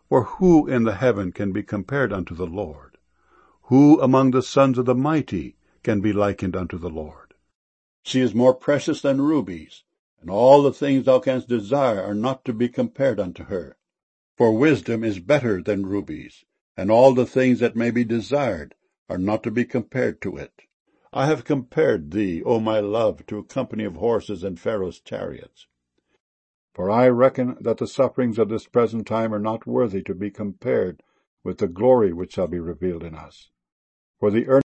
For who in the heaven can be compared unto the Lord? Who among the sons of the mighty can be likened unto the Lord? She is more precious than rubies, and all the things thou canst desire are not to be compared unto her. For wisdom is better than rubies, and all the things that may be desired are not to be compared to it. I have compared thee, O my love, to a company of horses and Pharaoh's chariots. For I reckon that the sufferings of this present time are not worthy to be compared with the glory which shall be revealed in us. For the